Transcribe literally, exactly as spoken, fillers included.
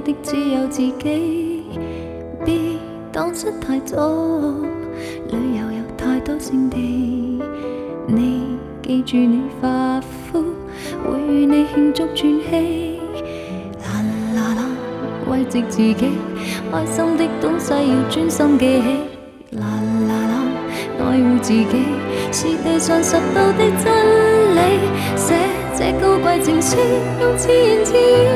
的只有自己，别蕩失太早。旅遊有太多勝地，你記住你發膚，會與你慶祝轉機。啦啦啦，慰藉自己，開心的東西要專心記起。啦啦啦，愛護自己是地上實到的真理。寫這高貴情書，用自言自語